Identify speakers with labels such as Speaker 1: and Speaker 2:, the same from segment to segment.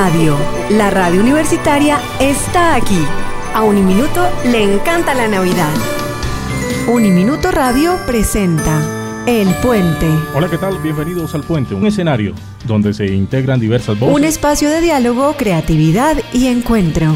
Speaker 1: Radio, la radio universitaria, está aquí. A Uniminuto le encanta la Navidad. Uniminuto Radio presenta El Puente.
Speaker 2: Hola, ¿qué tal? Bienvenidos al Puente, un escenario donde se integran diversas voces.
Speaker 1: Un espacio de diálogo, creatividad y encuentro.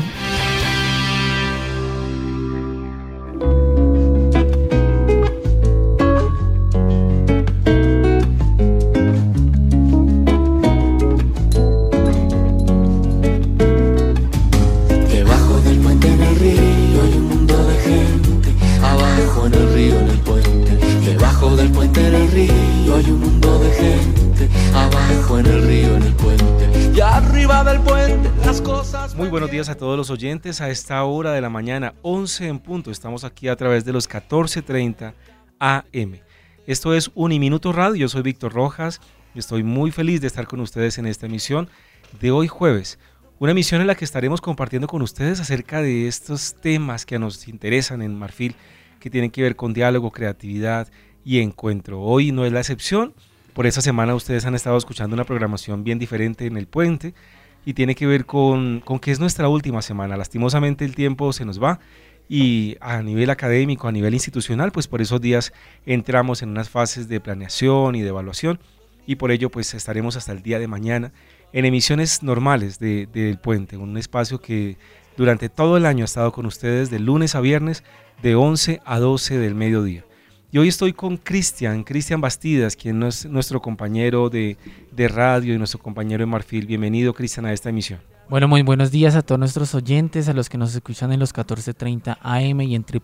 Speaker 3: Muy buenos días a todos los oyentes. A esta hora de la mañana, 11 en punto, estamos aquí a través de los 14:30 AM. Esto es Uniminuto Radio. Yo soy Víctor Rojas y estoy muy feliz de estar con ustedes en esta emisión de hoy jueves. Una emisión en la que estaremos compartiendo con ustedes acerca de estos temas que nos interesan en Marfil, que tienen que ver con diálogo, creatividad y encuentro. Hoy no es la excepción. Por esta semana ustedes han estado escuchando una programación bien diferente en El Puente y tiene que ver con que es nuestra última semana. Lastimosamente el tiempo se nos va y a nivel académico, a nivel institucional, pues por esos días entramos en unas fases de planeación y de evaluación y por ello pues estaremos hasta el día de mañana en emisiones normales de El Puente, un espacio que durante todo el año ha estado con ustedes de lunes a viernes de 11 a 12 del mediodía. Y hoy estoy con Cristian Bastidas, quien es nuestro compañero de radio y nuestro compañero de Marfil. Bienvenido, Cristian, a esta emisión.
Speaker 4: Bueno, muy buenos días a todos nuestros oyentes, a los que nos escuchan en los 14:30 AM y en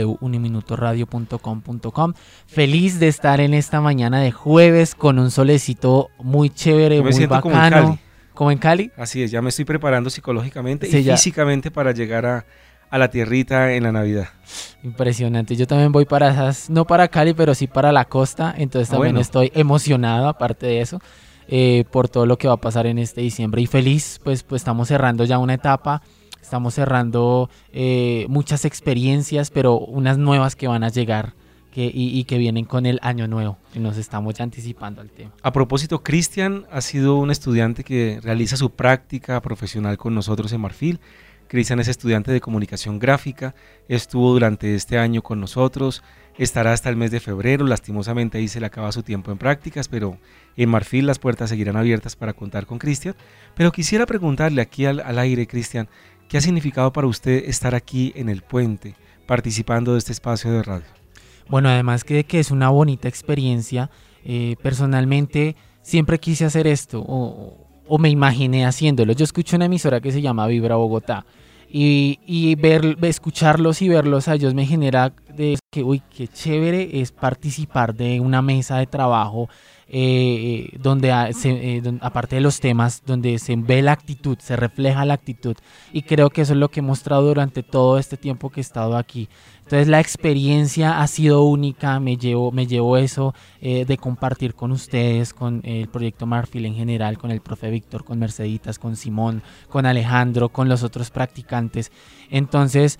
Speaker 4: www.uniminutoradio.com.com. Feliz de estar en esta mañana de jueves con un solecito muy chévere, muy bacano. ¿Como en Cali?
Speaker 3: Así es, ya me estoy preparando psicológicamente y físicamente para llegar a la tierrita en la Navidad.
Speaker 4: Impresionante, yo también voy para esas, no para Cali, pero sí para la costa, entonces también estoy emocionado, aparte de eso, por todo lo que va a pasar en este diciembre y feliz, pues estamos cerrando ya una etapa, estamos cerrando muchas experiencias, pero unas nuevas que van a llegar y que vienen con el año nuevo, y nos estamos ya anticipando al tema.
Speaker 3: A propósito, Cristian ha sido un estudiante que realiza su práctica profesional con nosotros en Marfil. Cristian es estudiante de comunicación gráfica, estuvo durante este año con nosotros, estará hasta el mes de febrero, lastimosamente ahí se le acaba su tiempo en prácticas, pero en Marfil las puertas seguirán abiertas para contar con Cristian. Pero quisiera preguntarle aquí al aire, Cristian, ¿qué ha significado para usted estar aquí en El Puente, participando de este espacio de radio?
Speaker 4: Bueno, además que es una bonita experiencia, personalmente siempre quise hacer esto, o me imaginé haciéndolo. Yo escucho una emisora que se llama Vibra Bogotá y escucharlos y verlos a ellos me genera de que, uy, qué chévere es participar de una mesa de trabajo donde aparte de los temas, donde se ve la actitud, se refleja la actitud, y creo que eso es lo que he mostrado durante todo este tiempo que he estado aquí. Entonces la experiencia ha sido única, me llevo eso de compartir con ustedes, con el proyecto Marfil en general, con el profe Víctor, con Merceditas, con Simón, con Alejandro, con los otros practicantes. Entonces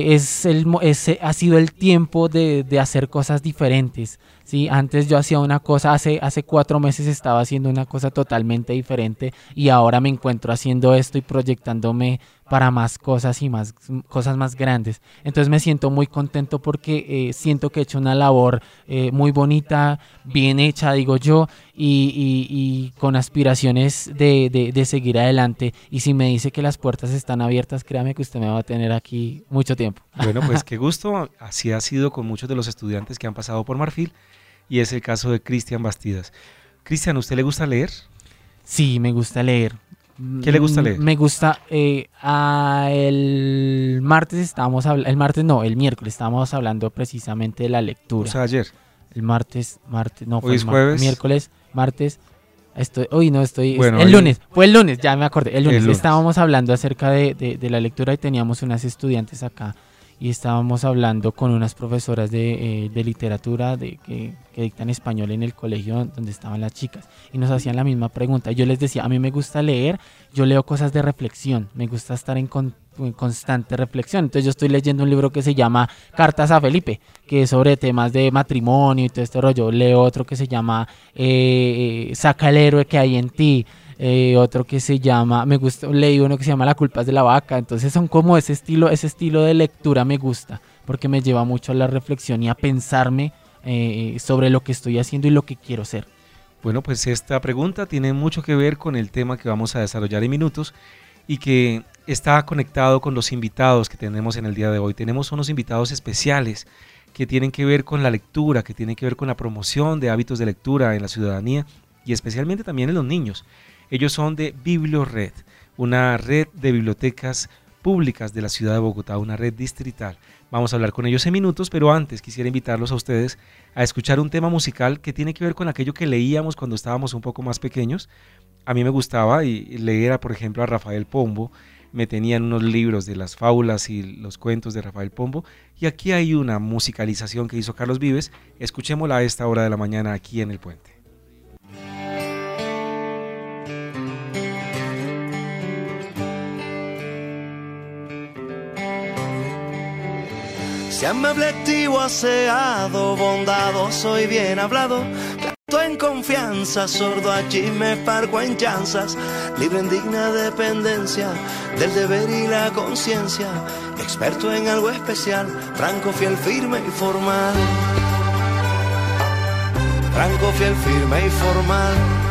Speaker 4: ha sido el tiempo de hacer cosas diferentes, ¿sí? Antes yo hacía una cosa, hace 4 meses estaba haciendo una cosa totalmente diferente y ahora me encuentro haciendo esto y proyectándome para más cosas y más cosas más grandes. Entonces me siento muy contento porque siento que he hecho una labor muy bonita, bien hecha, digo yo, y con aspiraciones de seguir adelante. Y si me dice que las puertas están abiertas, créame que usted me va a tener aquí mucho tiempo.
Speaker 3: Bueno, pues qué gusto. Así ha sido con muchos de los estudiantes que han pasado por Marfil y es el caso de Cristian Bastidas. Cristian, ¿a usted le gusta leer?
Speaker 4: Sí, me gusta leer.
Speaker 3: ¿Qué le gusta leer?
Speaker 4: Me gusta, el miércoles estábamos hablando precisamente de la lectura.
Speaker 3: O sea, ayer.
Speaker 4: El martes, no,
Speaker 3: hoy es jueves.
Speaker 4: Miércoles, martes,
Speaker 3: bueno,
Speaker 4: el lunes, ya me acordé, el lunes estábamos hablando acerca de la lectura y teníamos unas estudiantes acá y estábamos hablando con unas profesoras de literatura que dictan español en el colegio donde estaban las chicas y nos hacían la misma pregunta. Yo les decía, a mí me gusta leer, yo leo cosas de reflexión, me gusta estar en constante reflexión. Entonces yo estoy leyendo un libro que se llama Cartas a Felipe, que es sobre temas de matrimonio y todo este rollo. Leo otro que se llama Saca el héroe que hay en ti. otro que se llama, me gusta, leí uno que se llama La culpa es de la vaca. Entonces son como ese estilo de lectura me gusta, porque me lleva mucho a la reflexión y a pensarme sobre lo que estoy haciendo y lo que quiero ser.
Speaker 3: Bueno, pues esta pregunta tiene mucho que ver con el tema que vamos a desarrollar en minutos y que está conectado con los invitados que tenemos en el día de hoy. Tenemos unos invitados especiales que tienen que ver con la lectura, que tienen que ver con la promoción de hábitos de lectura en la ciudadanía y especialmente también en los niños. Ellos son de BiblioRed, una red de bibliotecas públicas de la ciudad de Bogotá, una red distrital. Vamos a hablar con ellos en minutos, pero antes quisiera invitarlos a ustedes a escuchar un tema musical que tiene que ver con aquello que leíamos cuando estábamos un poco más pequeños. A mí me gustaba leer, por ejemplo, a Rafael Pombo. Me tenían unos libros de las fábulas y los cuentos de Rafael Pombo. Y aquí hay una musicalización que hizo Carlos Vives. Escuchémosla a esta hora de la mañana aquí en El Puente.
Speaker 5: Sea amable, activo, aseado, bondadoso y bien hablado. Trato en confianza, sordo a chismes, parco en chanzas. Libre en digna dependencia del deber y la conciencia. Experto en algo especial, franco, fiel, firme y formal. Franco, fiel, firme y formal.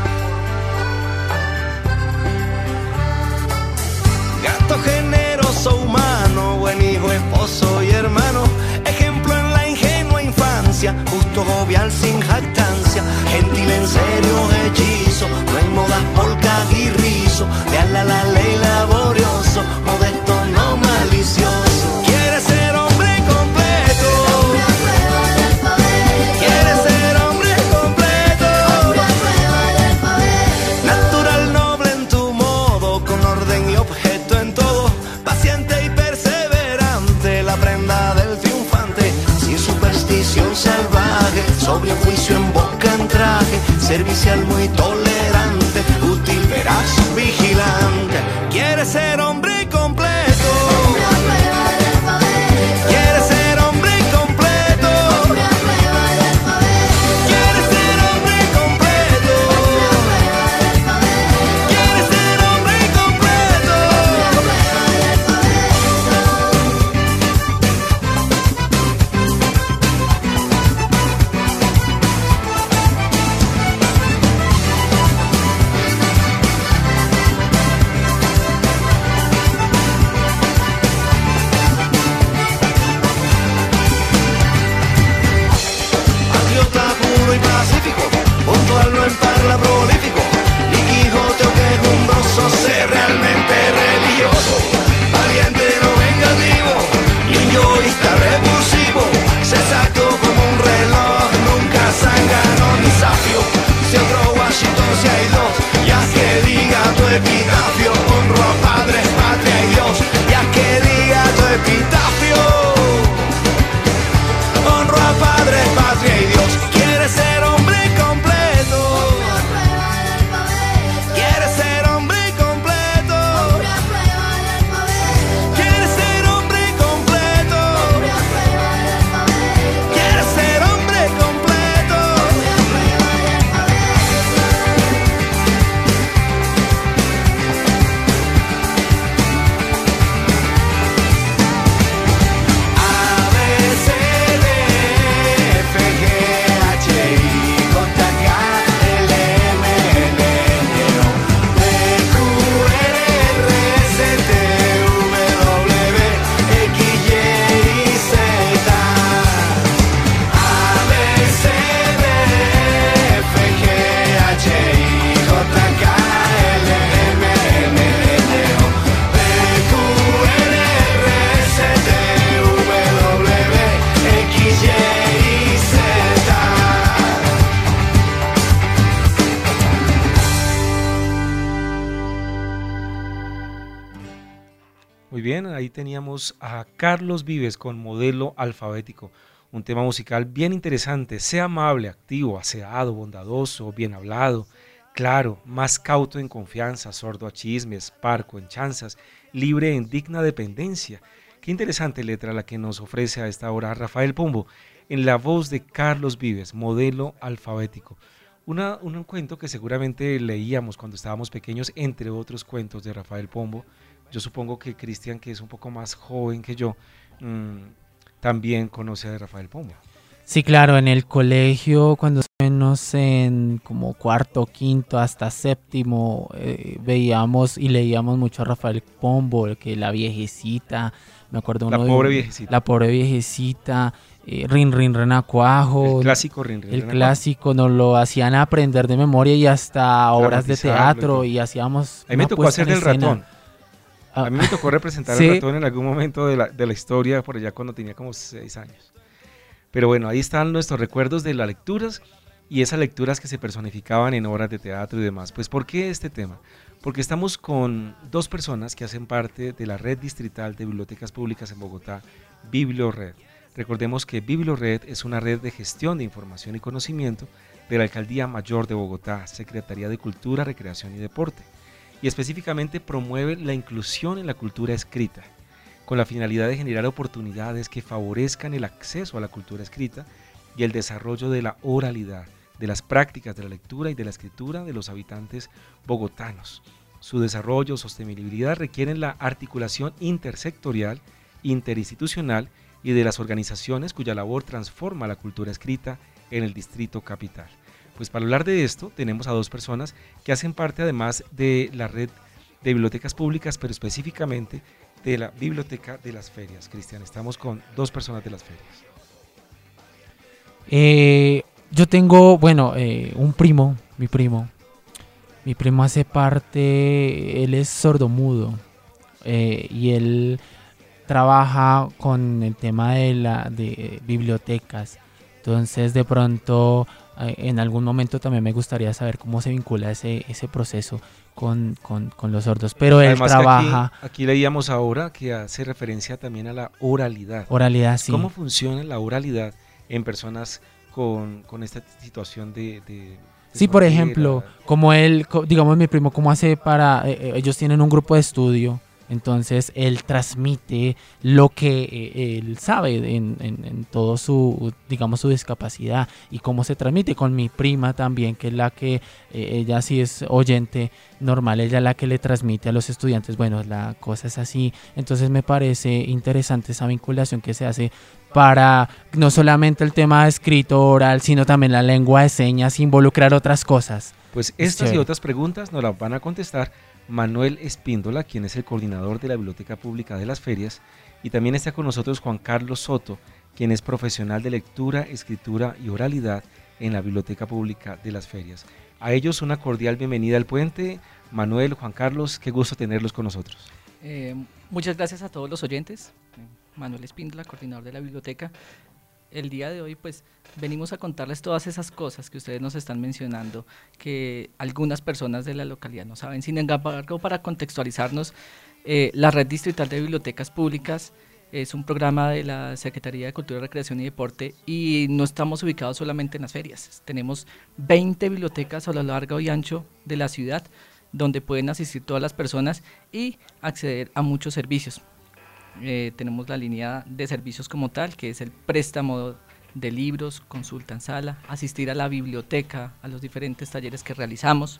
Speaker 5: Gato generoso, humano, buen hijo, esposo y hermano. Ejemplo en la ingenua infancia, justo, jovial, sin jactancia. Gentil, en serio, hechizo, no en modas, polcas y rizo. Leal a la ley, laborioso, modesto, no malicioso. Quiere ser hombre completo. Quiere ser hombre completo. Natural, noble en tu modo, con orden y objeto en todo. Paciente y perseverante, la prenda del triunfante. Sin superstición salvaje, sobrio juicio en boca en traje. Servicial, muy tolerante, útil, veraz, vigilante. Quiere ser hombre completo. Quiere ser hombre completo. Quiere ser hombre completo. Quiere ser hombre completo. Patriota puro y pacífico, puntual, no en parla, prolífico. Ni Quijote o quejumbroso, sé realmente religioso. Valiente, no vengativo, y un yoísta repulsivo. Sé exacto como un reloj, nunca zángano ni sabio. Si otro Washington, si hay dos, ya que diga tu epitafio. Honro a padres, patria y Dios, ya que diga tu epitafio. Honro a padres, patria y Dios. Quiere ser hombre completo. Quiere ser hombre completo. Quiere ser hombre completo. Quiere ser hombre completo. A, B, C, D, F, G, H, I, J, K, L, M, N, O, P, Q, R, S, T, V, W, X, Y, Z. A, B, C, D, F, G, H, I, J, K, L, M, N, O, P, Q, R, S, T, V, W, X, Y, Z.
Speaker 3: Muy bien, ahí teníamos a Carlos Vives con Modelo Alfabético, un tema musical bien interesante. Sea amable, activo, aseado, bondadoso, bien hablado, claro, más cauto en confianza, sordo a chismes, parco en chanzas, libre en digna dependencia. Qué interesante letra la que nos ofrece a esta hora Rafael Pombo, en la voz de Carlos Vives, Modelo Alfabético. Un cuento que seguramente leíamos cuando estábamos pequeños, entre otros cuentos de Rafael Pombo. Yo supongo que Cristian, que es un poco más joven que yo, también conoce a Rafael Pombo.
Speaker 4: Sí, claro, en el colegio, cuando menos en como cuarto, quinto, hasta séptimo, veíamos y leíamos mucho a Rafael Pombo, que La Viejecita, me acuerdo
Speaker 3: La
Speaker 4: uno
Speaker 3: pobre
Speaker 4: de
Speaker 3: viejecita.
Speaker 4: La pobre viejecita, Rin Rin Renacuajo.
Speaker 3: El clásico Rin Rin
Speaker 4: El
Speaker 3: Renacuajo.
Speaker 4: clásico, nos lo hacían aprender de memoria y hasta obras de
Speaker 3: Dramatizarlo y
Speaker 4: teatro
Speaker 3: todo.
Speaker 4: y hacíamos.
Speaker 3: A mí me
Speaker 4: una
Speaker 3: tocó
Speaker 4: puesta
Speaker 3: hacer
Speaker 4: en
Speaker 3: del
Speaker 4: escena.
Speaker 3: ratón. A mí me tocó representar
Speaker 4: ¿Sí?
Speaker 3: al ratón en algún momento de la historia, por allá cuando tenía como 6 años. Pero bueno, ahí están nuestros recuerdos de las lecturas y esas lecturas que se personificaban en obras de teatro y demás. Pues ¿por qué este tema? Porque estamos con 2 personas que hacen parte de la red distrital de bibliotecas públicas en Bogotá, BiblioRed. Recordemos que BiblioRed es una red de gestión de información y conocimiento de la Alcaldía Mayor de Bogotá, Secretaría de Cultura, Recreación y Deporte, y específicamente promueve la inclusión en la cultura escrita, con la finalidad de generar oportunidades que favorezcan el acceso a la cultura escrita y el desarrollo de la oralidad, de las prácticas de la lectura y de la escritura de los habitantes bogotanos. Su desarrollo, sostenibilidad requieren la articulación intersectorial, interinstitucional y de las organizaciones cuya labor transforma la cultura escrita en el Distrito Capital. Pues para hablar de esto tenemos a 2 personas que hacen parte además de la red de bibliotecas públicas, pero específicamente de la Biblioteca de las Ferias. Cristian, estamos con 2 personas de las ferias.
Speaker 4: Yo tengo, bueno, un primo, mi primo. Mi primo hace parte, él es sordomudo y él trabaja con el tema de bibliotecas. Entonces, de pronto, en algún momento también me gustaría saber cómo se vincula ese proceso con los sordos. Pero él
Speaker 3: Además,
Speaker 4: trabaja.
Speaker 3: aquí leíamos ahora que hace referencia también a la oralidad.
Speaker 4: Oralidad, sí.
Speaker 3: ¿Cómo funciona la oralidad en personas con esta situación de
Speaker 4: Sí, por
Speaker 3: sordera?
Speaker 4: ejemplo, como él, digamos mi primo, cómo hace para, ellos tienen un grupo de estudio, entonces él transmite lo que él sabe en todo su, digamos, su discapacidad y cómo se transmite con mi prima también, que es la que, ella sí es oyente normal, ella es la que le transmite a los estudiantes, bueno, la cosa es así, entonces me parece interesante esa vinculación que se hace para no solamente el tema escrito oral, sino también la lengua de señas, involucrar otras cosas.
Speaker 3: Pues
Speaker 4: Es
Speaker 3: estas y
Speaker 4: chévere.
Speaker 3: otras preguntas nos las van a contestar Manuel Espíndola, quien es el coordinador de la Biblioteca Pública de las Ferias, y también está con nosotros Juan Carlos Soto, quien es profesional de lectura, escritura y oralidad en la Biblioteca Pública de las Ferias. A ellos una cordial bienvenida al puente. Manuel, Juan Carlos, qué gusto tenerlos con nosotros.
Speaker 6: Muchas gracias a todos los oyentes. Manuel Espíndola, coordinador de la biblioteca. El día de hoy pues venimos a contarles todas esas cosas que ustedes nos están mencionando, que algunas personas de la localidad no saben. Sin embargo, para contextualizarnos, la Red Distrital de Bibliotecas Públicas es un programa de la Secretaría de Cultura, Recreación y Deporte y no estamos ubicados solamente en las ferias. Tenemos 20 bibliotecas a lo largo y ancho de la ciudad donde pueden asistir todas las personas y acceder a muchos servicios. Tenemos la línea de servicios como tal, que es el préstamo de libros, consulta en sala, asistir a la biblioteca, a los diferentes talleres que realizamos.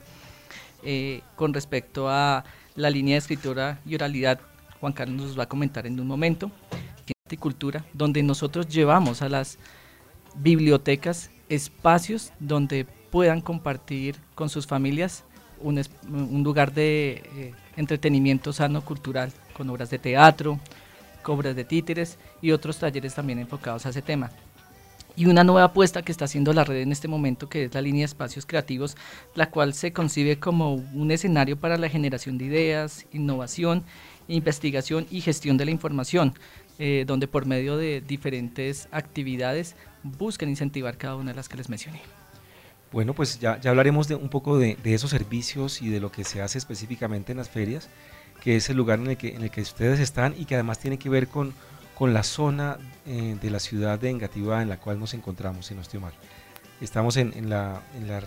Speaker 6: Con respecto a la línea de escritura y oralidad, Juan Carlos nos va a comentar en un momento, y cultura, donde nosotros llevamos a las bibliotecas espacios donde puedan compartir con sus familias un lugar de entretenimiento sano, cultural, con obras de teatro, obras de títeres y otros talleres también enfocados a ese tema. Y una nueva apuesta que está haciendo la red en este momento, que es la línea de espacios creativos, la cual se concibe como un escenario para la generación de ideas, innovación, investigación y gestión de la información, donde por medio de diferentes actividades buscan incentivar cada una de las que les mencioné.
Speaker 3: Bueno, pues ya hablaremos un poco de esos servicios y de lo que se hace específicamente en las ferias, que es el lugar en el que ustedes están y que además tiene que ver con la zona de la ciudad de Engativá en la cual nos encontramos, si no estoy mal. Estamos en la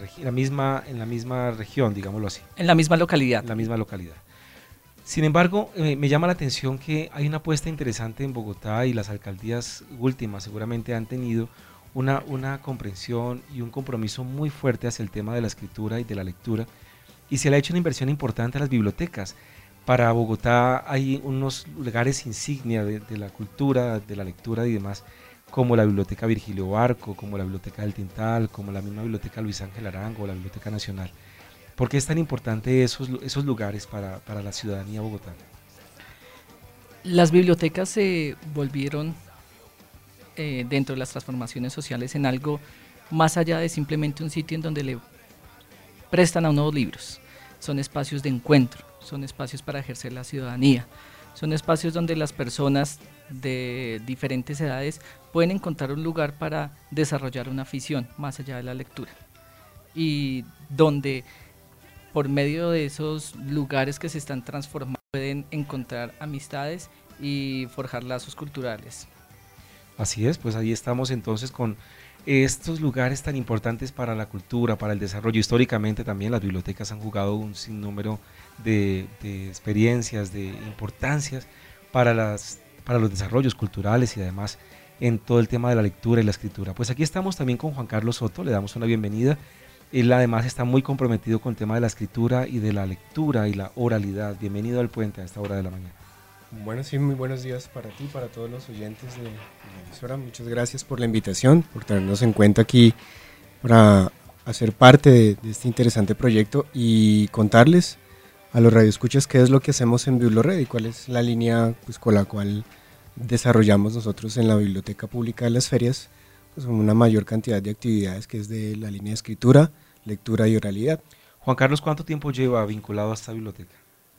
Speaker 3: misma región, digámoslo así.
Speaker 6: En la misma localidad.
Speaker 3: En la misma localidad. Sin embargo, me llama la atención que hay una apuesta interesante en Bogotá y las alcaldías últimas seguramente han tenido una comprensión y un compromiso muy fuerte hacia el tema de la escritura y de la lectura, y se le ha hecho una inversión importante a las bibliotecas. Para Bogotá hay unos lugares insignia de la cultura, de la lectura y demás, como la Biblioteca Virgilio Barco, como la Biblioteca del Tintal, como la misma Biblioteca Luis Ángel Arango, la Biblioteca Nacional. ¿Por qué es tan importante esos lugares para la ciudadanía bogotana?
Speaker 6: Las bibliotecas se volvieron dentro de las transformaciones sociales en algo más allá de simplemente un sitio en donde le prestan a uno libros. Son espacios de encuentro, son espacios para ejercer la ciudadanía, son espacios donde las personas de diferentes edades pueden encontrar un lugar para desarrollar una afición más allá de la lectura, y donde por medio de esos lugares que se están transformando pueden encontrar amistades y forjar lazos culturales.
Speaker 3: Así es, pues ahí estamos entonces con estos lugares tan importantes para la cultura, para el desarrollo. Históricamente también las bibliotecas han jugado un sinnúmero de experiencias, de importancias para los desarrollos culturales y además en todo el tema de la lectura y la escritura. Pues aquí estamos también con Juan Carlos Soto, le damos una bienvenida. Él además está muy comprometido con el tema de la escritura y de la lectura y la oralidad. Bienvenido al Puente a esta hora de la mañana.
Speaker 7: Bueno, sí, muy buenos días para ti, para todos los oyentes de la emisora. Muchas gracias por la invitación, por tenernos en cuenta aquí para hacer parte de este interesante proyecto y contarles a los radioescuchas qué es lo que hacemos en BibloRed y cuál es la línea pues, con la cual desarrollamos nosotros en la Biblioteca Pública de las Ferias, pues una mayor cantidad de actividades que es de la línea de escritura, lectura y oralidad.
Speaker 3: Juan Carlos, ¿cuánto tiempo lleva vinculado a esta biblioteca?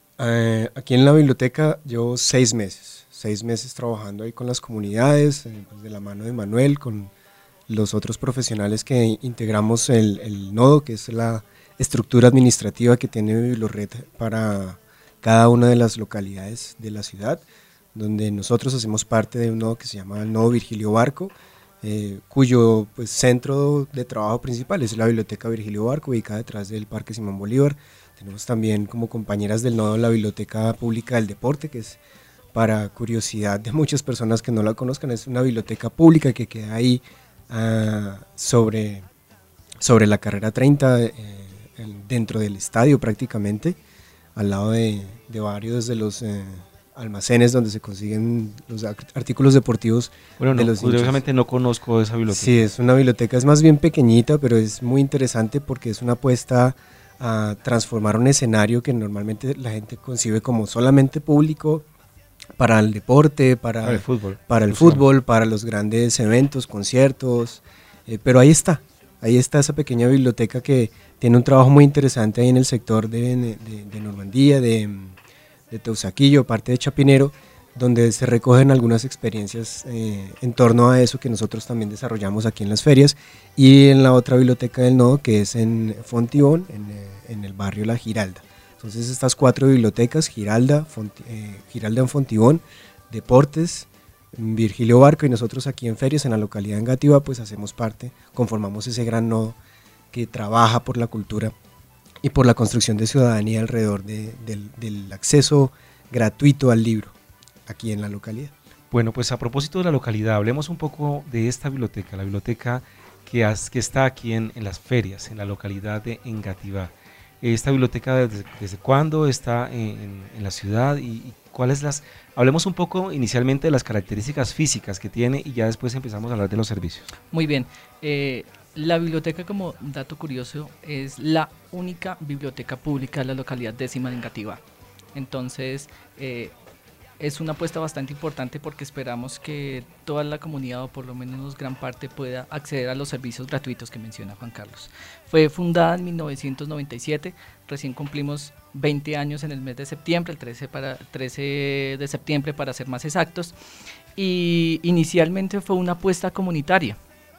Speaker 7: Aquí en la biblioteca llevo 6 meses trabajando ahí con las comunidades, pues de la mano de Manuel, con los otros profesionales que integramos el nodo, que es la estructura administrativa que tiene BibloRed para cada una de las localidades de la ciudad, donde nosotros hacemos parte de un nodo que se llama el nodo Virgilio Barco, cuyo pues, centro de trabajo principal es la Biblioteca Virgilio Barco, ubicada detrás del Parque Simón Bolívar. Tenemos también como compañeras del nodo la Biblioteca Pública del Deporte, que es, para curiosidad de muchas personas que no la conozcan, es una biblioteca pública que queda ahí sobre la carrera 30, dentro del estadio prácticamente, al lado de varios de los almacenes donde se consiguen los artículos deportivos.
Speaker 3: Bueno,
Speaker 7: de los
Speaker 3: curiosamente no conozco esa biblioteca.
Speaker 7: Sí, es una biblioteca, es más bien pequeñita, pero es muy interesante porque es una apuesta a transformar un escenario que normalmente la gente concibe como solamente público para el deporte, para el fútbol, para los grandes eventos, conciertos, pero ahí está esa pequeña biblioteca que tiene un trabajo muy interesante ahí en el sector de Normandía, de Teusaquillo, parte de Chapinero, donde se recogen algunas experiencias en torno a eso que nosotros también desarrollamos aquí en las ferias, y en la otra biblioteca del nodo que es en Fontibón, en el barrio La Giralda. Entonces estas 4 bibliotecas, Giralda en Fontibón, Deportes, Virgilio Barco y nosotros aquí en ferias en la localidad de Engativá, pues hacemos parte, conformamos ese gran nodo que trabaja por la cultura y por la construcción de ciudadanía alrededor del acceso gratuito al libro aquí en la localidad.
Speaker 3: Bueno, pues a propósito de la localidad, hablemos un poco de esta biblioteca, la biblioteca que está aquí en las ferias, en la localidad de Engativá. Esta biblioteca, ¿desde cuándo está en la ciudad y cuáles hablemos un poco inicialmente de las características físicas que tiene y ya después empezamos a hablar de los servicios?
Speaker 6: Muy bien, la biblioteca, como dato curioso, es la única biblioteca pública de la localidad 10ª de Engativá. Entonces, es una apuesta bastante importante porque esperamos que toda la comunidad, o por lo menos gran parte, pueda acceder a los servicios gratuitos que menciona Juan Carlos. Fue fundada en 1997, recién cumplimos 20 años en el mes de septiembre, el 13 de septiembre para ser más exactos, y inicialmente fue una apuesta comunitaria,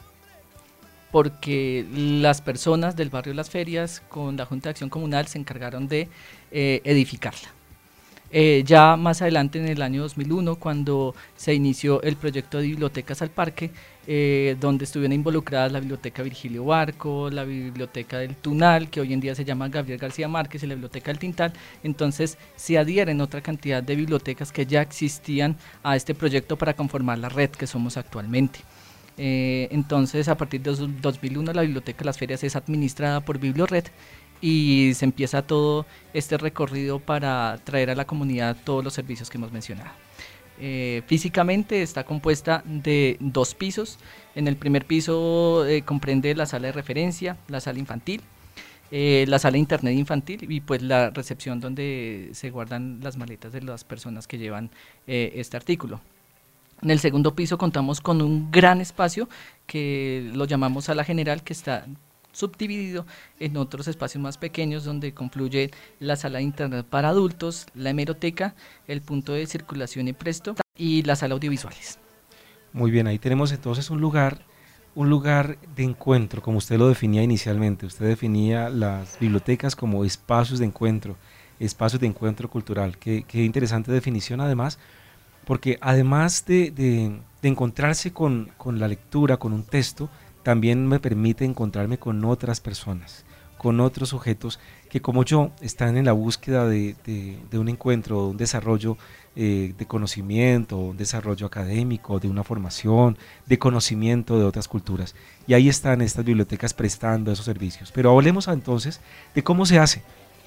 Speaker 6: porque las personas del barrio Las Ferias con la Junta de Acción Comunal se encargaron de edificarla. Ya más adelante, en el año 2001, cuando se inició el proyecto de Bibliotecas al Parque, donde estuvieron involucradas la Biblioteca Virgilio Barco, la Biblioteca del Tunal, que hoy en día se llama Gabriel García Márquez, y la Biblioteca del Tintal, entonces se adhieren otra cantidad de bibliotecas que ya existían a este proyecto para conformar la red que somos actualmente. Entonces, a partir de 2001, la Biblioteca de las Ferias es administrada por Bibliored y se empieza todo este recorrido para traer a la comunidad todos los servicios que hemos mencionado. Físicamente está compuesta de 2 pisos. En el primer piso comprende la sala de referencia, la sala infantil, la sala de internet infantil y pues la recepción donde se guardan las maletas de las personas que llevan este artículo. En el segundo piso contamos con un gran espacio que lo llamamos sala general, que está subdividido en otros espacios más pequeños donde confluye la sala de internet para adultos, la hemeroteca, el punto de circulación y presto y la sala audiovisuales.
Speaker 3: Muy bien, ahí tenemos entonces un lugar de encuentro, como usted lo definía inicialmente. Usted definía las bibliotecas como espacios de encuentro cultural. Qué interesante definición además, porque además de encontrarse con la lectura, con un texto, también me permite encontrarme con otras personas, con otros sujetos que como yo están en la búsqueda de un encuentro, un desarrollo de conocimiento, un desarrollo académico, de una formación, de conocimiento de otras culturas. Y ahí están estas bibliotecas prestando esos servicios. Pero hablemos entonces de cómo se hace,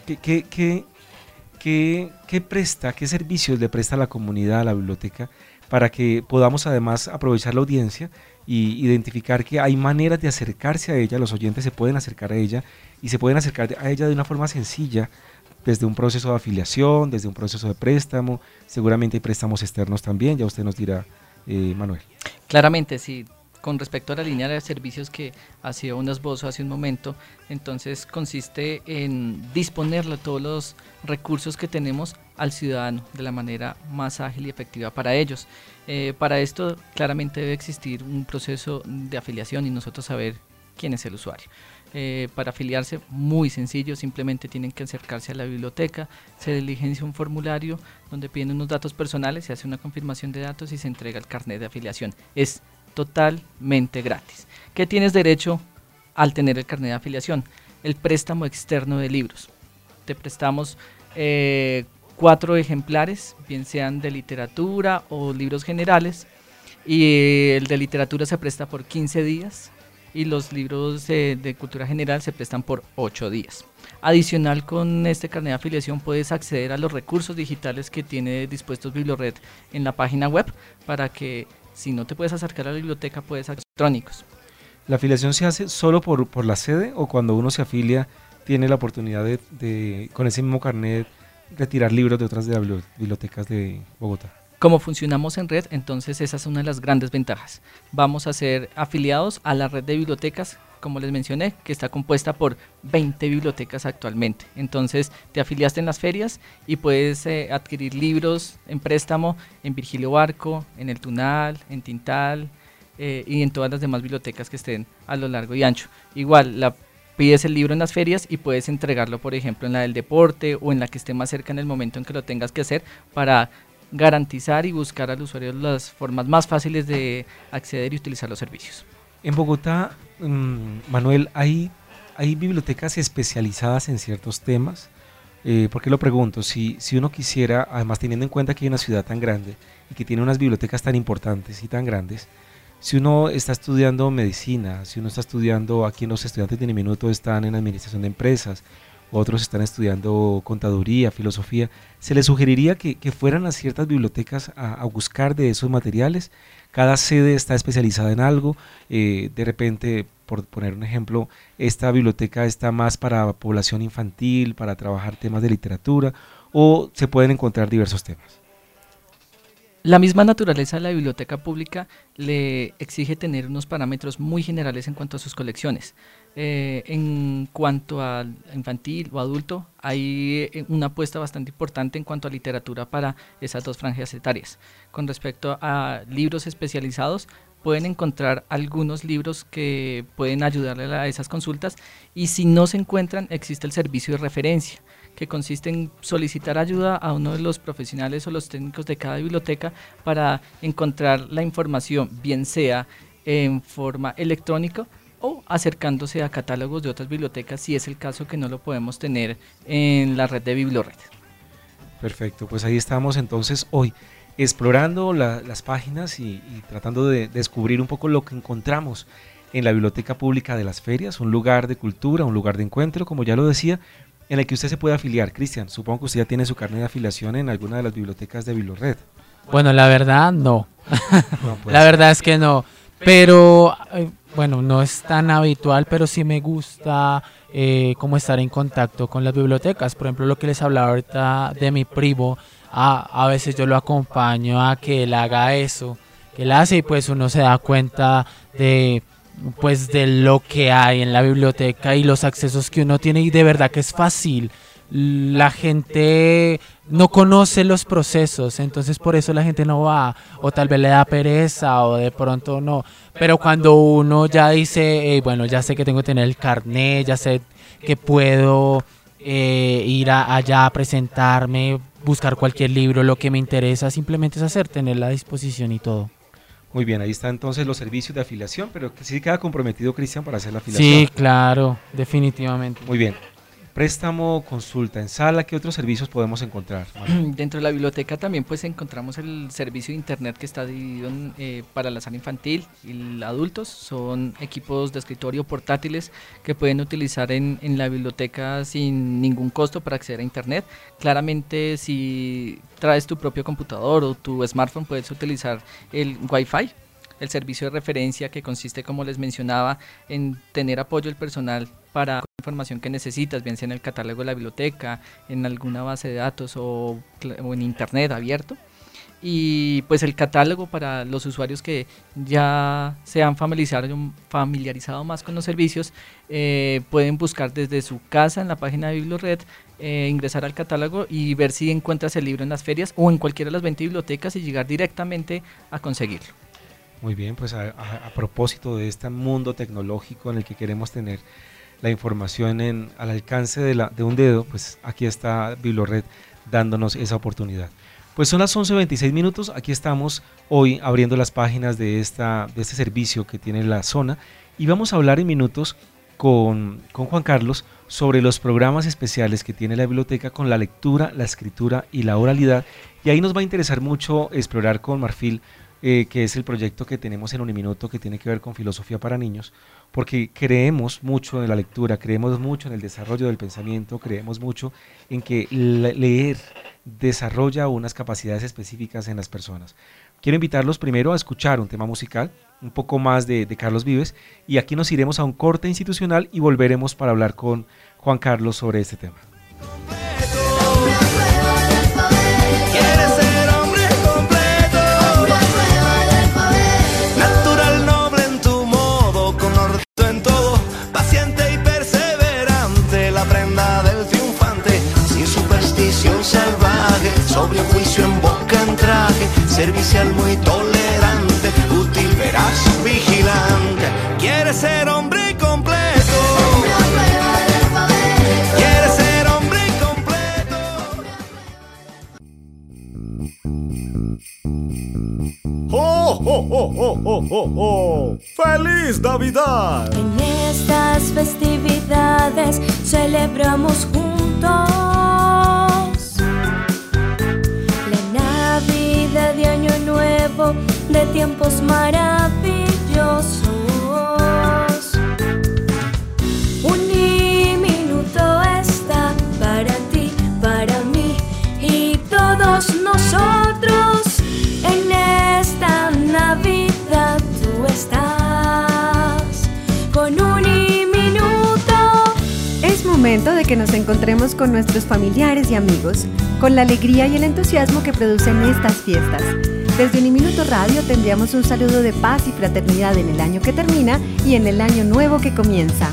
Speaker 3: qué presta, qué servicios le presta la comunidad a la biblioteca para que podamos además aprovechar la audiencia y identificar que hay maneras de acercarse a ella. Los oyentes se pueden acercar a ella y se pueden acercar a ella de una forma sencilla, desde un proceso de afiliación, desde un proceso de préstamo. Seguramente hay préstamos externos también, ya usted nos dirá, Manuel.
Speaker 6: Claramente, sí. Con respecto a la línea de servicios que hacía un esbozo hace un momento, entonces consiste en disponerle todos los recursos que tenemos al ciudadano de la manera más ágil y efectiva para ellos. Para esto claramente debe existir un proceso de afiliación y nosotros saber quién es el usuario. Para afiliarse, muy sencillo, simplemente tienen que acercarse a la biblioteca, se diligencia un formulario donde piden unos datos personales, se hace una confirmación de datos y se entrega el carnet de afiliación. Es totalmente gratis. ¿Qué tienes derecho al tener el carnet de afiliación? El préstamo externo de libros. Te prestamos 4 ejemplares, bien sean de literatura o libros generales, y el de literatura se presta por 15 días y los libros de cultura general se prestan por 8 días. Adicional, con este carnet de afiliación puedes acceder a los recursos digitales que tiene dispuestos Bibliored en la página web, para que si no te puedes acercar a la biblioteca, puedes acceder a electrónicos.
Speaker 3: ¿La afiliación se hace solo por la sede o cuando uno se afilia tiene la oportunidad de con ese mismo carnet retirar libros de otras bibliotecas de Bogotá?
Speaker 6: Como funcionamos en red, entonces esa es una de las grandes ventajas. Vamos a ser afiliados a la red de bibliotecas, como les mencioné, que está compuesta por 20 bibliotecas actualmente. Entonces te afiliaste en las ferias y puedes adquirir libros en préstamo en Virgilio Barco, en El Tunal, en Tintal y en todas las demás bibliotecas que estén a lo largo y ancho. Igual, pides el libro en las ferias y puedes entregarlo, por ejemplo, en la del deporte o en la que esté más cerca en el momento en que lo tengas que hacer, para garantizar y buscar al usuario las formas más fáciles de acceder y utilizar los servicios.
Speaker 3: En Bogotá, Manuel, ¿hay bibliotecas especializadas en ciertos temas? ¿Por qué lo pregunto? Si uno quisiera, además teniendo en cuenta que hay una ciudad tan grande y que tiene unas bibliotecas tan importantes y tan grandes, si uno está estudiando medicina, si uno está estudiando, aquí en los estudiantes de Uniminuto están en administración de empresas, otros están estudiando contaduría, filosofía, ¿se les sugeriría que fueran a ciertas bibliotecas a buscar de esos materiales? Cada sede está especializada en algo, de repente, por poner un ejemplo, esta biblioteca está más para población infantil, para trabajar temas de literatura, o se pueden encontrar diversos temas.
Speaker 6: La misma naturaleza de la biblioteca pública le exige tener unos parámetros muy generales en cuanto a sus colecciones. En cuanto a infantil o adulto, hay una apuesta bastante importante en cuanto a literatura para esas 2 franjas etarias. Con respecto a libros especializados, pueden encontrar algunos libros que pueden ayudarle a esas consultas, y si no se encuentran, existe el servicio de referencia, que consiste en solicitar ayuda a uno de los profesionales o los técnicos de cada biblioteca para encontrar la información, bien sea en forma electrónica o acercándose a catálogos de otras bibliotecas, si es el caso que no lo podemos tener en la red de Bibliored.
Speaker 3: Perfecto, pues ahí estamos entonces hoy. explorando las páginas y tratando de descubrir un poco lo que encontramos en la Biblioteca Pública de las Ferias, un lugar de cultura, un lugar de encuentro, como ya lo decía, en el que usted se puede afiliar. Cristian, supongo que usted ya tiene su carnet de afiliación en alguna de las bibliotecas de Biblored.
Speaker 4: Bueno, la verdad no.
Speaker 3: No, pues.
Speaker 4: La verdad es que no. Pero, bueno, no es tan habitual, pero sí me gusta como estar en contacto con las bibliotecas. Por ejemplo, lo que les hablaba ahorita de mi primo, a veces yo lo acompaño a que él haga eso, que él hace, y pues uno se da cuenta de lo que hay en la biblioteca y los accesos que uno tiene, y de verdad que es fácil. La gente no conoce los procesos, entonces por eso la gente no va, o tal vez le da pereza, o de pronto no. Pero cuando uno ya dice, bueno, ya sé que tengo que tener el carnet, ya sé que puedo ir allá a presentarme, buscar cualquier libro, lo que me interesa, simplemente es tener la disposición y todo.
Speaker 3: Muy bien, ahí están entonces los servicios de afiliación, pero que sí queda comprometido Cristian para hacer la afiliación.
Speaker 4: Sí, claro, definitivamente.
Speaker 3: Muy bien. Préstamo, consulta en sala, ¿qué otros servicios podemos encontrar?
Speaker 6: Dentro de la biblioteca también pues encontramos el servicio de internet que está dividido para la sala infantil y adultos. Son equipos de escritorio portátiles que pueden utilizar en la biblioteca sin ningún costo para acceder a internet. Claramente, si traes tu propio computador o tu smartphone, puedes utilizar el Wi-Fi, el servicio de referencia, que consiste, como les mencionaba, en tener apoyo del personal para la información que necesitas, bien sea en el catálogo de la biblioteca, en alguna base de datos o en internet abierto. Y pues el catálogo para los usuarios que ya se han familiarizado más con los servicios, pueden buscar desde su casa en la página de Biblored, ingresar al catálogo y ver si encuentras el libro en las ferias o en cualquiera de las 20 bibliotecas y llegar directamente a conseguirlo.
Speaker 3: Muy bien, pues a propósito de este mundo tecnológico en el que queremos tener la información al alcance de un dedo, pues aquí está Biblored dándonos esa oportunidad. Pues son las 11:26 minutos, aquí estamos hoy abriendo las páginas de este servicio que tiene la zona, y vamos a hablar en minutos con Juan Carlos sobre los programas especiales que tiene la biblioteca con la lectura, la escritura y la oralidad, y ahí nos va a interesar mucho explorar con Marfil, que es el proyecto que tenemos en Uniminuto, que tiene que ver con filosofía para niños, porque creemos mucho en la lectura, creemos mucho en el desarrollo del pensamiento, creemos mucho en que leer desarrolla unas capacidades específicas en las personas. Quiero invitarlos primero a escuchar un tema musical, un poco más de Carlos Vives, y aquí nos iremos a un corte institucional y volveremos para hablar con Juan Carlos sobre este tema.
Speaker 5: Sobrio juicio en boca en traje, servicial muy tolerante, útil veraz, vigilante. Quiere ser hombre completo. Quiere ser hombre completo.
Speaker 8: ¡Oh, oh, oh, oh, oh, oh, oh! ¡Feliz Navidad!
Speaker 9: En estas festividades celebramos juntos de año nuevo, de tiempos maravillosos. Uniminuto está para ti, para mí y todos nosotros. En esta Navidad tú estás con Uniminuto.
Speaker 1: Es momento de que nos encontremos con nuestros familiares y amigos, con la alegría y el entusiasmo que producen estas fiestas. Desde Uniminuto Radio te enviamos un saludo de paz y fraternidad en el año que termina y en el año nuevo que comienza.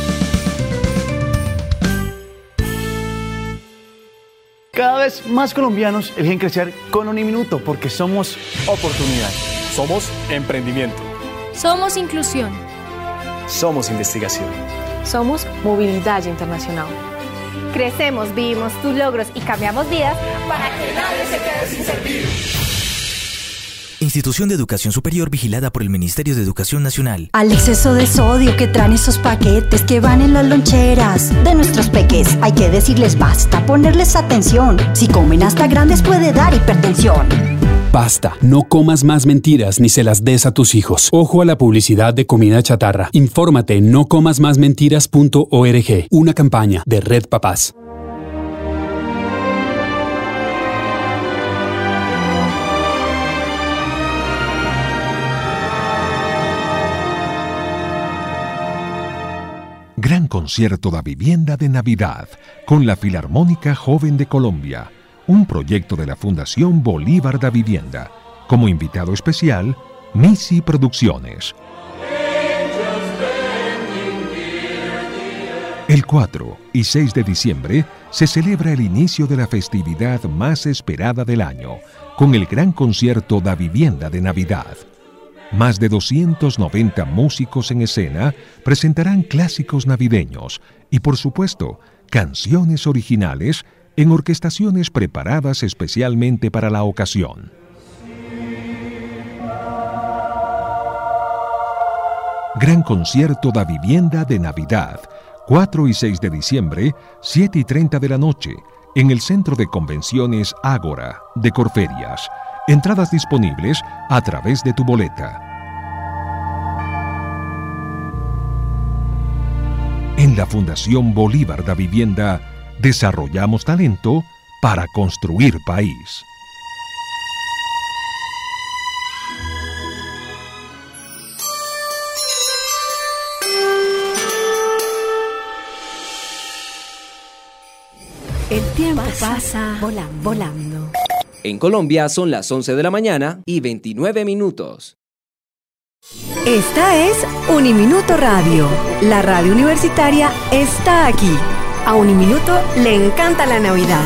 Speaker 10: Cada vez más colombianos eligen crecer con Uniminuto porque somos oportunidad.
Speaker 8: Somos emprendimiento.
Speaker 9: Somos inclusión.
Speaker 10: Somos investigación.
Speaker 11: Somos movilidad internacional.
Speaker 12: Crecemos, vivimos tus logros y cambiamos vidas
Speaker 5: para que nadie se quede sin servir.
Speaker 13: Institución de Educación Superior vigilada por el Ministerio de Educación Nacional.
Speaker 14: Al exceso de sodio que traen esos paquetes que van en las loncheras de nuestros peques, hay que decirles basta, ponerles atención. Si comen hasta grandes puede dar hipertensión.
Speaker 15: Basta, no comas más mentiras ni se las des a tus hijos. Ojo a la publicidad de comida chatarra. Infórmate en nocomasmasmentiras.org. Una campaña de Red Papás.
Speaker 16: Gran concierto da vivienda de Navidad con la Filarmónica Joven de Colombia, un proyecto de la Fundación Bolívar da Vivienda. Como invitado especial, Missy Producciones. El 4 y 6 de diciembre se celebra el inicio de la festividad más esperada del año, con el Gran Concierto da Vivienda de Navidad. Más de 290 músicos en escena presentarán clásicos navideños y, por supuesto, canciones originales en orquestaciones preparadas especialmente para la ocasión. Gran Concierto da Vivienda de Navidad, 4 y 6 de diciembre, 7:30 de la noche, en el Centro de Convenciones Ágora de Corferias. Entradas disponibles a través de tu boleta. En la Fundación Bolívar da Vivienda, desarrollamos talento para construir país.
Speaker 1: El tiempo pasa volando.
Speaker 17: En Colombia son las 11 de la mañana y 29 minutos.
Speaker 1: Esta es Uniminuto Radio. La radio universitaria está aquí. A Uniminuto le encanta la Navidad.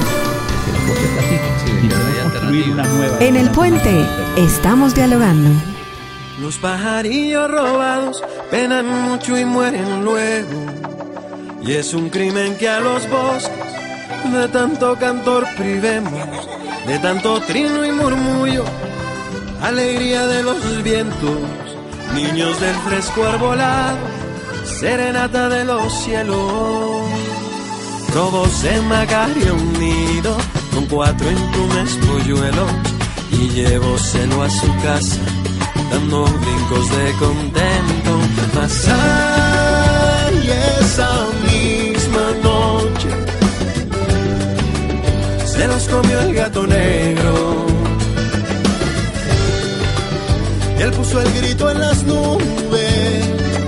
Speaker 1: En el puente estamos dialogando.
Speaker 5: Los pajarillos robados penan mucho y mueren luego. Y es un crimen que a los bosques de tanto cantor privemos, de tanto trino y murmullo, alegría de los vientos, niños del fresco arbolado, serenata de los cielos. Todos en Macario unido, con 4 emplumes polluelos, y llevóselo a su casa, dando brincos de contento. Mas ay, esa misma noche se los comió el gato negro. Y él puso el grito en las nubes,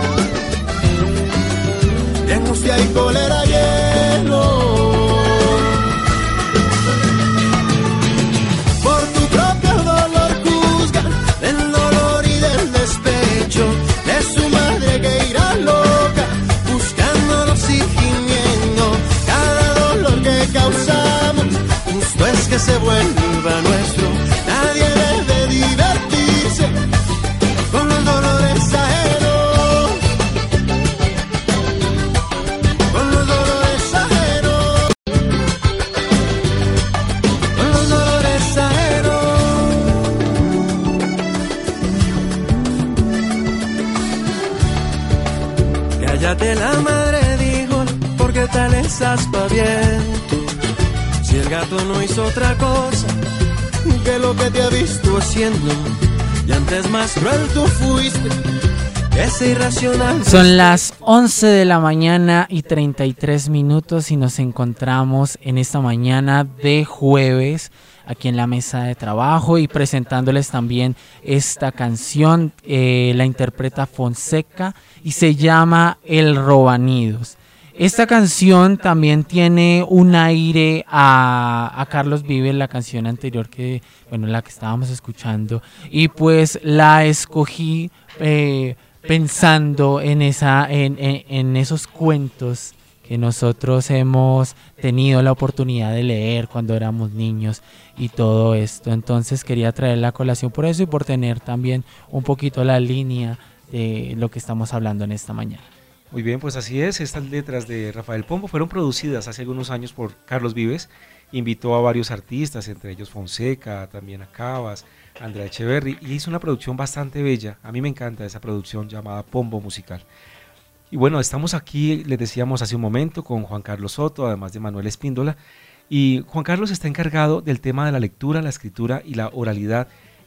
Speaker 5: de angustia y cólera lleno. Por tu propio dolor juzgan del dolor y del despecho de su madre que irá loca, buscándonos y gimiendo. Cada dolor que causamos justo es que se vuelva nuestro. Nadie debe divertirse con los dolores ajenos, con los dolores ajenos, con los dolores ajenos. Cállate, la madre dijo, porque tal es aspaviento. Si el gato no hizo otra cosa que lo que te ha visto haciendo, y antes más cruel tú fuiste, ese irracional.
Speaker 4: Son las 11 de la mañana y 33 minutos y nos encontramos en esta mañana de jueves aquí en la mesa de trabajo y presentándoles también esta canción. La interpreta Fonseca y se llama El Robanidos. Esta canción también tiene un aire a Carlos Vives, la canción anterior que, bueno, la que estábamos escuchando, y pues la escogí pensando en esos cuentos que nosotros hemos tenido la oportunidad de leer cuando éramos niños y todo esto. Entonces quería traer la colación por eso y por tener también un poquito la línea de lo que estamos hablando en esta mañana.
Speaker 3: Muy bien, pues así es. Estas letras de Rafael Pombo fueron producidas hace algunos años por Carlos Vives. Invitó a varios artistas, entre ellos Fonseca, también a Cabas, Andrea Echeverry, y hizo una producción bastante bella. A mí me encanta esa producción llamada Pombo Musical. Y bueno, estamos aquí, les decíamos hace un momento, con Juan Carlos Soto, además de Manuel Espíndola. Y Juan Carlos está encargado del tema de la lectura, la escritura y la oralidad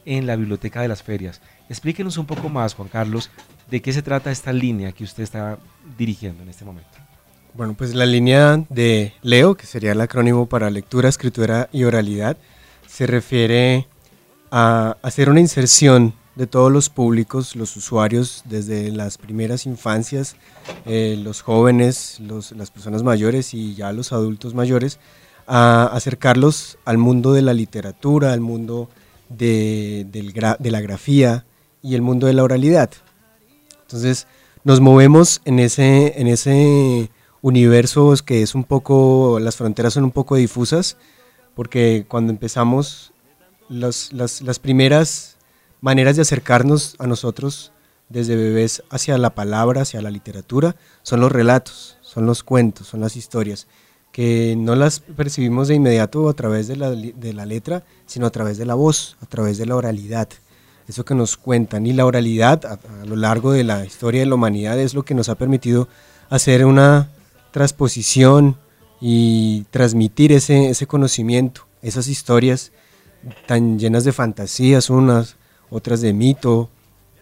Speaker 3: en la Biblioteca de las Ferias. Explíquenos un poco más, Juan Carlos, de qué se trata esta línea que usted está dirigiendo en este momento.
Speaker 7: Bueno, pues la línea de LEO, que sería el acrónimo para lectura, escritura y oralidad, se refiere a hacer una inserción de todos los públicos, los usuarios, desde las primeras infancias, los jóvenes, las personas mayores y ya los adultos mayores, a acercarlos al mundo de la literatura, al mundo de la grafía y el mundo de la oralidad. Entonces nos movemos en ese universo que es un poco, las fronteras son un poco difusas, porque cuando empezamos las primeras maneras de acercarnos a nosotros desde bebés hacia la palabra, hacia la literatura, son los relatos, son los cuentos, son las historias, que no las percibimos de inmediato a través de la letra, sino a través de la voz, a través de la oralidad, eso que nos cuentan. Y la oralidad a lo largo de la historia de la humanidad es lo que nos ha permitido hacer una transposición y transmitir ese conocimiento, esas historias tan llenas de fantasías, unas, otras de mito,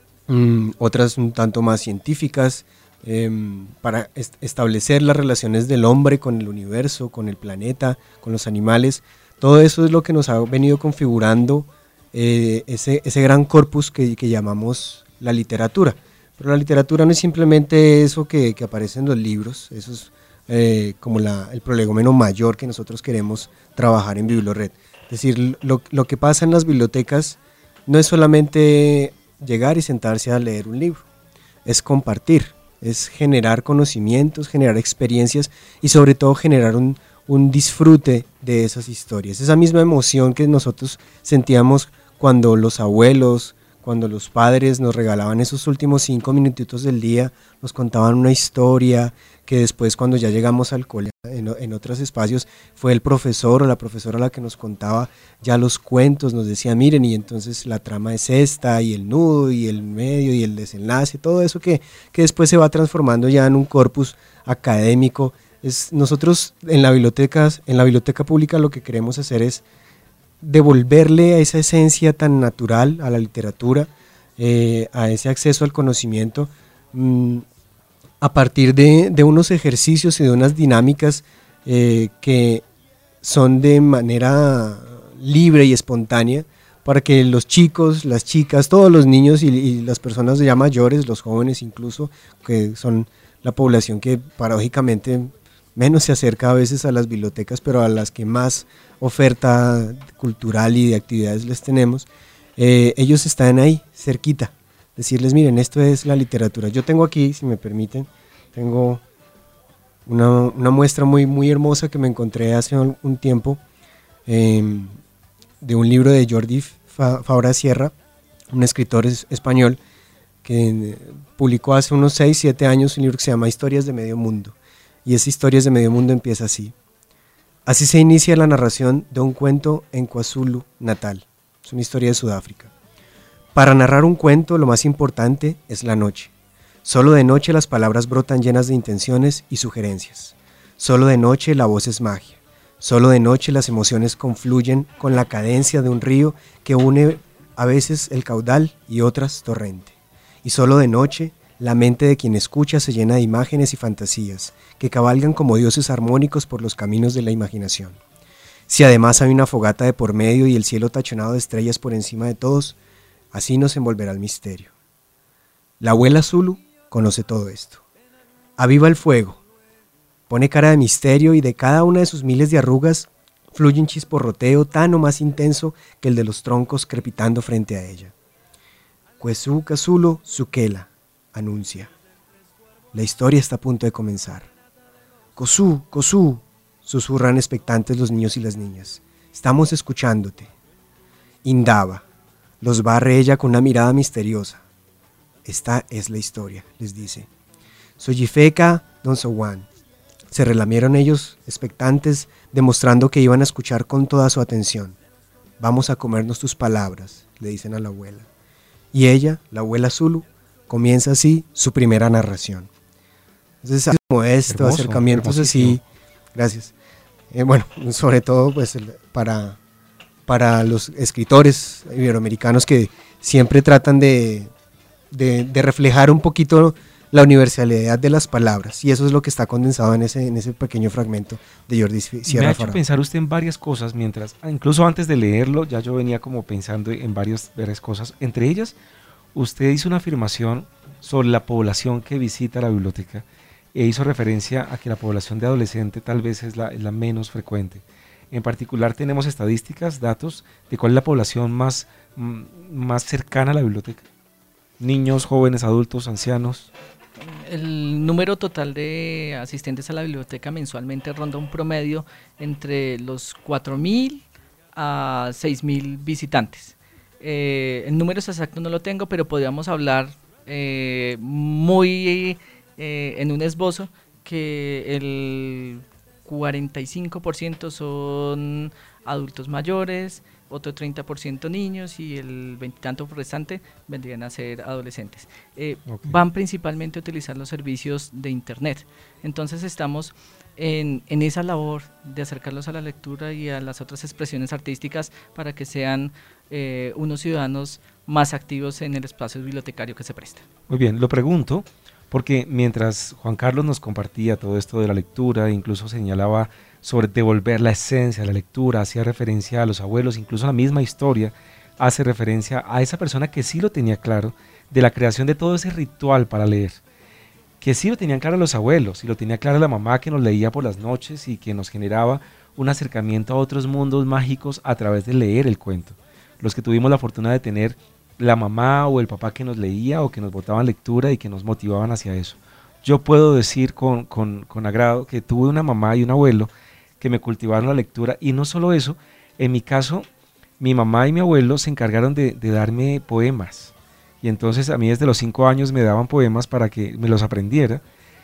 Speaker 7: otras un tanto más científicas, para establecer las relaciones del hombre con el universo, con el planeta, con los animales. Todo eso es lo que nos ha venido configurando ese gran corpus que llamamos la literatura. Pero la literatura no es simplemente eso que aparece en los libros, eso es como el prolegómeno mayor que nosotros queremos trabajar en Biblored. Es decir, lo que pasa en las bibliotecas no es solamente llegar y sentarse a leer un libro, es compartir, es generar conocimientos, generar experiencias y sobre todo generar un disfrute de esas historias. Esa misma emoción que nosotros sentíamos cuando los abuelos, cuando los padres nos regalaban esos últimos 5 minutitos del día, nos contaban una historia que después cuando ya llegamos al colegio, en otros espacios, fue el profesor o la profesora la que nos contaba ya los cuentos, nos decía, miren, y entonces la trama es esta, y el nudo, y el medio, y el desenlace, todo eso que después se va transformando ya en un corpus académico. Nosotros en la biblioteca pública lo que queremos hacer es devolverle a esa esencia tan natural a la literatura, a ese acceso al conocimiento, a partir de unos ejercicios y de unas dinámicas que son de manera libre y espontánea, para que los chicos, las chicas, todos los niños y las personas ya mayores, los jóvenes incluso, que son la población que paradójicamente menos se acerca a veces a las bibliotecas, pero a las que más oferta cultural y de actividades les tenemos, ellos están ahí, cerquita. Decirles, miren, esto es la literatura. Yo tengo aquí, si me permiten, tengo una muestra muy, muy hermosa que me encontré hace un tiempo, de un libro de Jordi Fabra Sierra, un escritor español que publicó hace unos 6-7 años un libro que se llama Historias de Medio Mundo. Y esa Historias de Medio Mundo empieza así. Así se inicia la narración de un cuento en KwaZulu Natal. Es una historia de Sudáfrica. Para narrar un cuento lo más importante es la noche. Solo de noche las palabras brotan llenas de intenciones y sugerencias. Solo de noche la voz es magia. Solo de noche las emociones confluyen con la cadencia de un río que une a veces el caudal y otras torrente. Y solo de noche la mente de quien escucha se llena de imágenes y fantasías que cabalgan como dioses armónicos por los caminos de la imaginación. Si además hay una fogata de por medio y el cielo tachonado de estrellas por encima de todos, así nos envolverá el misterio. La abuela Zulu conoce todo esto. Aviva el fuego, pone cara de misterio y de cada una de sus miles de arrugas fluye un chisporroteo tan o más intenso que el de los troncos crepitando frente a ella. Kwesu Kazulu Sukela anuncia. La historia está a punto de comenzar. Kosu, Kosu, susurran expectantes los niños y las niñas. Estamos escuchándote. Indaba. Los barre ella con una mirada misteriosa. Esta es la historia, les dice. Soyifeka Don Sowan. Se relamieron ellos, expectantes, demostrando que iban a escuchar con toda su atención. Vamos a comernos tus palabras, le dicen a la abuela. Y ella, la abuela Zulu, comienza así su primera narración. Entonces, modesto, acercamientos así, gracias. Bueno, sobre todo pues para para los escritores iberoamericanos que siempre tratan de reflejar un poquito la universalidad de las palabras, y eso es lo que está condensado en ese pequeño fragmento de Jordi Sierra.
Speaker 3: Me ha hecho pensar usted en varias cosas, incluso antes de leerlo, ya yo venía como pensando en varias cosas. Entre ellas, usted hizo una afirmación sobre la población que visita la biblioteca e hizo referencia a que la población de adolescente tal vez es la menos frecuente. En particular, tenemos estadísticas, datos de cuál es la población más cercana a la biblioteca. Niños, jóvenes, adultos, ancianos.
Speaker 6: El número total de asistentes a la biblioteca mensualmente ronda un promedio entre los 4.000 a 6.000 visitantes. En números exactos no lo tengo, pero podríamos hablar en un esbozo que el 45% son adultos mayores, otro 30% niños y el 20 y tanto restante vendrían a ser adolescentes. Van principalmente a utilizar los servicios de internet. Entonces estamos en esa labor de acercarlos a la lectura y a las otras expresiones artísticas para que sean unos ciudadanos más activos en el espacio bibliotecario que se presta.
Speaker 3: Muy bien, lo pregunto porque mientras Juan Carlos nos compartía todo esto de la lectura, incluso señalaba sobre devolver la esencia de la lectura, hacía referencia a los abuelos, incluso la misma historia hace referencia a esa persona que sí lo tenía claro, de la creación de todo ese ritual para leer, que sí lo tenían claro los abuelos, y lo tenía claro la mamá que nos leía por las noches y que nos generaba un acercamiento a otros mundos mágicos a través de leer el cuento. Los que tuvimos la fortuna de tener la mamá o el papá que nos leía o que nos botaban lectura y que nos motivaban hacia eso. Yo puedo decir con agrado que tuve una mamá y un abuelo que me cultivaron la lectura, y no solo eso, en mi caso, mi mamá y mi abuelo se encargaron de darme poemas, y entonces a mí desde los 5 años me daban poemas para que me los aprendiera.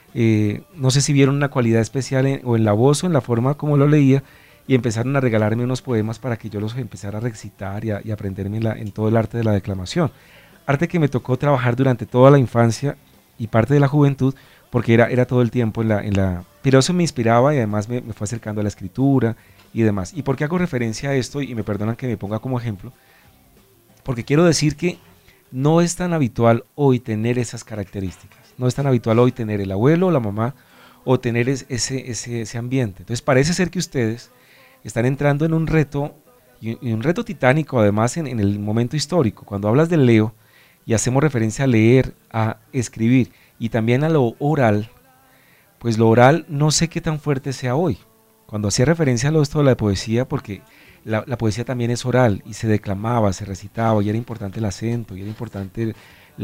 Speaker 3: No sé si vieron una cualidad especial o en la voz o en la forma como lo leía, y empezaron a regalarme unos poemas para que yo los empezara a recitar y aprenderme en todo el arte de la declamación. Arte que me tocó trabajar durante toda la infancia y parte de la juventud, porque era todo el tiempo pero eso me inspiraba y además me fue acercando a la escritura y demás. ¿Y por qué hago referencia a esto? Y me perdonan que me ponga como ejemplo, porque quiero decir que no es tan habitual hoy tener esas características, no es tan habitual hoy tener el abuelo o la mamá o tener ese ambiente. Entonces parece ser que ustedes están entrando en un reto, y un reto titánico además en el momento histórico. Cuando hablas del Leo y hacemos referencia a leer, a escribir y también a lo oral, pues lo oral no sé qué tan fuerte sea hoy. Cuando hacía referencia a esto de la poesía, porque la poesía también es oral y se declamaba, se recitaba, y era importante el acento, y era importante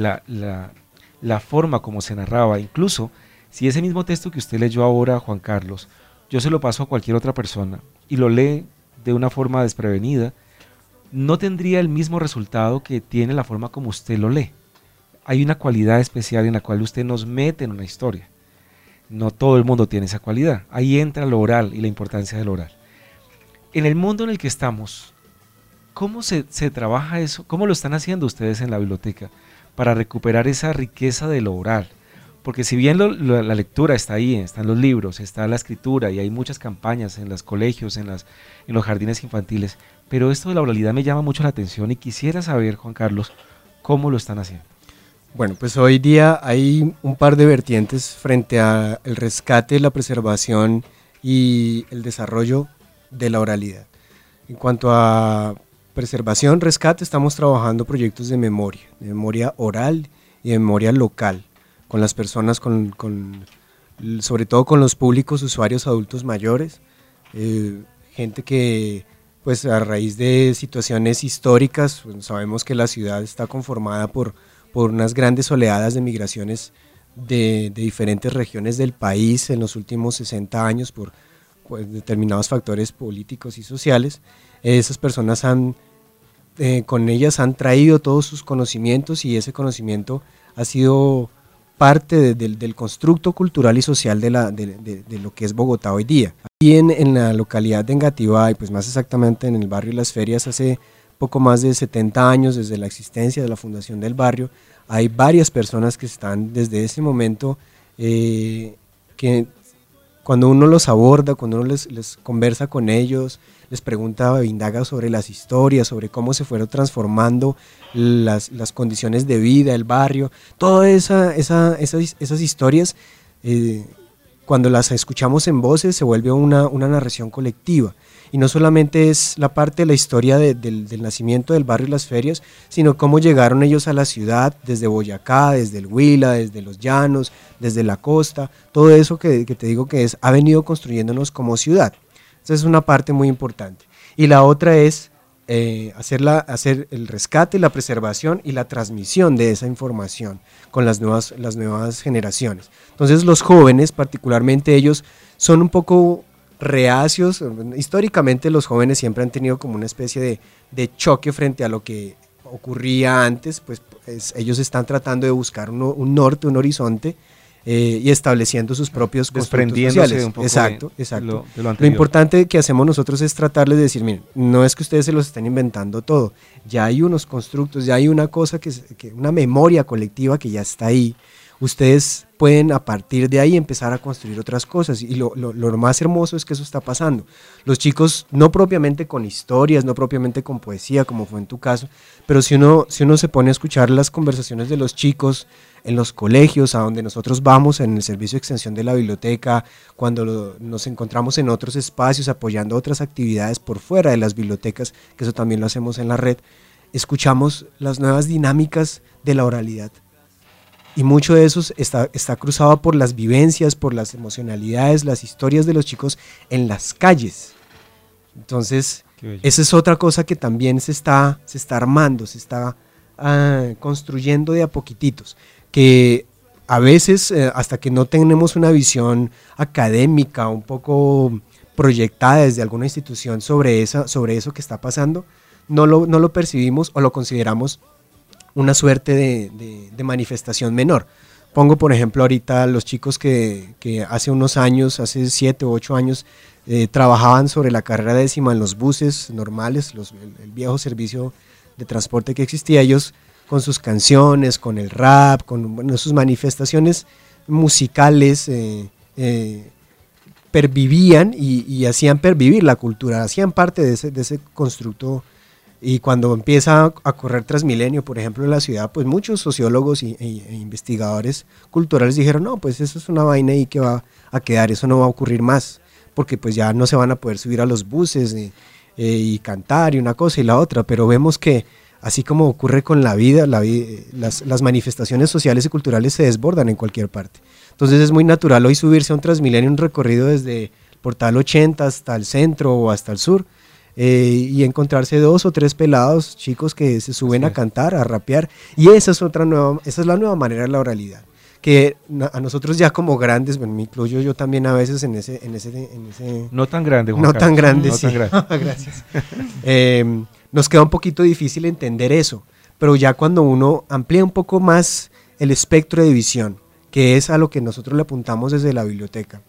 Speaker 3: la forma como se narraba. Incluso si ese mismo texto que usted leyó ahora, Juan Carlos, yo se lo paso a cualquier otra persona y lo lee de una forma desprevenida, no tendría el mismo resultado que tiene la forma como usted lo lee. Hay una cualidad especial en la cual usted nos mete en una historia. No todo el mundo tiene esa cualidad. Ahí entra lo oral y la importancia del oral. En el mundo en el que estamos, ¿cómo se trabaja eso? ¿Cómo lo están haciendo ustedes en la biblioteca para recuperar esa riqueza de lo oral? Porque si bien la lectura está ahí, están los libros, está la escritura, y hay muchas campañas en los colegios, en los jardines infantiles, pero esto de la oralidad me llama mucho la atención y quisiera saber, Juan Carlos, ¿cómo lo están haciendo?
Speaker 7: Bueno, pues hoy día hay un par de vertientes frente al rescate, la preservación y el desarrollo de la oralidad. En cuanto a preservación, rescate, estamos trabajando proyectos de memoria oral y de memoria local, con las personas, sobre todo con los públicos usuarios adultos mayores, gente que pues a raíz de situaciones históricas, pues, sabemos que la ciudad está conformada por unas grandes oleadas de migraciones de diferentes regiones del país en los últimos 60 años por determinados factores políticos y sociales. Esas personas con ellas han traído todos sus conocimientos, y ese conocimiento ha sido parte del constructo cultural y social de lo que es Bogotá hoy día. Y en la localidad de Engativá, y pues más exactamente en el barrio Las Ferias, hace poco más de 70 años desde la existencia de la fundación del barrio, hay varias personas que están desde ese momento cuando uno los aborda, cuando uno les conversa con ellos, les pregunta, indaga sobre las historias, sobre cómo se fueron transformando las condiciones de vida, el barrio, todas esas historias, cuando las escuchamos en voces se vuelve una narración colectiva. Y no solamente es la parte de la historia del nacimiento del barrio y las ferias, sino cómo llegaron ellos a la ciudad desde Boyacá, desde el Huila, desde los llanos, desde la costa, todo eso que te digo que ha venido construyéndonos como ciudad. Esa es una parte muy importante. Y la otra es hacer el rescate, la preservación y la transmisión de esa información con las nuevas generaciones. Entonces los jóvenes, particularmente ellos, son un poco reacios. Históricamente los jóvenes siempre han tenido como una especie de choque frente a lo que ocurría antes, pues ellos están tratando de buscar un norte, un horizonte, y estableciendo sus propios constructos sociales. Un poco exacto. Lo importante que hacemos nosotros es tratarles de decir, miren, no es que ustedes se los estén inventando todo, ya hay unos constructos, ya hay una cosa una memoria colectiva que ya está ahí. Ustedes pueden a partir de ahí empezar a construir otras cosas, y lo más hermoso es que eso está pasando. Los chicos, no propiamente con historias, no propiamente con poesía, como fue en tu caso, pero si uno se pone a escuchar las conversaciones de los chicos en los colegios, a donde nosotros vamos en el servicio de extensión de la biblioteca, cuando nos encontramos en otros espacios apoyando otras actividades por fuera de las bibliotecas, que eso también lo hacemos en la red, escuchamos las nuevas dinámicas de la oralidad. Y mucho de eso está cruzado por las vivencias, por las emocionalidades, las historias de los chicos en las calles. Entonces, esa es otra cosa que también se está armando, se está construyendo de a poquititos, que a veces, hasta que no tenemos una visión académica, un poco proyectada desde alguna institución sobre eso que está pasando, no lo percibimos o lo consideramos una suerte de manifestación menor. Pongo por ejemplo ahorita los chicos que hace unos años, hace 7 u 8 años, trabajaban sobre la carrera décima en los buses normales, el viejo servicio de transporte que existía. Ellos con sus canciones, con el rap, con sus manifestaciones musicales, pervivían y hacían pervivir la cultura, hacían parte de ese constructo. Y cuando empieza a correr Transmilenio, por ejemplo, en la ciudad, pues muchos sociólogos e investigadores culturales dijeron, no, pues eso es una vaina ahí que va a quedar, eso no va a ocurrir más, porque pues ya no se van a poder subir a los buses y cantar y una cosa y la otra. Pero vemos que así como ocurre con la vida, las manifestaciones sociales y culturales se desbordan en cualquier parte. Entonces es muy natural hoy subirse a un Transmilenio, un recorrido desde el Portal 80 hasta el centro o hasta el sur, y encontrarse 2 o 3 pelados, chicos que se suben a cantar, a rapear, y esa es la nueva manera de la oralidad, que a nosotros ya como grandes, bueno, me incluyo yo también a veces en ese
Speaker 3: no tan grande, Juan
Speaker 7: no
Speaker 3: Carlos.
Speaker 7: Tan grande,
Speaker 3: no
Speaker 7: sí.
Speaker 3: Tan grande.
Speaker 7: Gracias. Nos queda un poquito difícil entender eso, pero ya cuando uno amplía un poco más el espectro de visión, que es a lo que nosotros le apuntamos desde la biblioteca,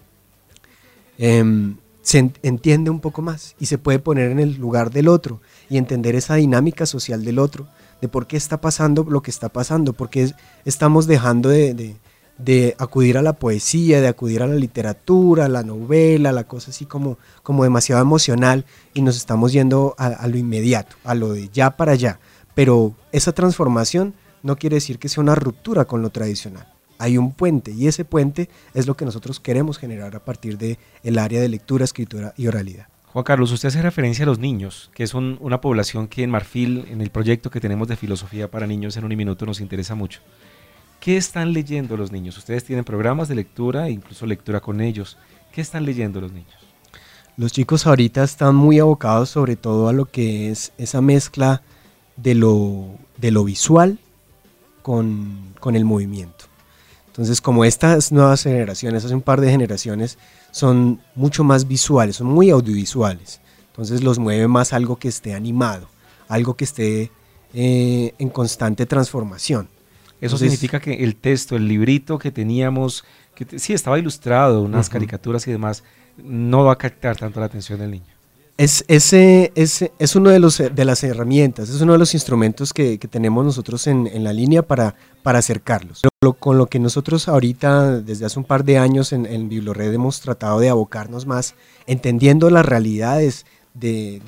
Speaker 7: se entiende un poco más y se puede poner en el lugar del otro y entender esa dinámica social del otro, de por qué está pasando lo que está pasando, por qué estamos dejando de acudir a la poesía, de acudir a la literatura, a la novela, la cosa así como demasiado emocional, y nos estamos yendo a lo inmediato, a lo de ya para allá. Pero esa transformación no quiere decir que sea una ruptura con lo tradicional. Hay un puente, y ese puente es lo que nosotros queremos generar a partir del área de lectura, escritura y oralidad.
Speaker 3: Juan Carlos, usted hace referencia a los niños, que es una población que en Marfil, en el proyecto que tenemos de filosofía para niños en Uniminuto, nos interesa mucho. ¿Qué están leyendo los niños? Ustedes tienen programas de lectura, incluso lectura con ellos. ¿Qué están leyendo los niños?
Speaker 7: Los chicos ahorita están muy abocados sobre todo a lo que es esa mezcla de lo visual con el movimiento. Entonces, como estas nuevas generaciones, hace un par de generaciones, son mucho más visuales, son muy audiovisuales, entonces los mueve más algo que esté animado, algo que esté en constante transformación.
Speaker 3: Eso significa que el texto, el librito que teníamos, sí estaba ilustrado, unas caricaturas y demás, no va a captar tanto la atención del niño.
Speaker 7: Es uno de las herramientas, es uno de los instrumentos que tenemos nosotros en la línea para acercarlos. Con lo que nosotros ahorita, desde hace un par de años en Biblored hemos tratado de abocarnos más, entendiendo las realidades de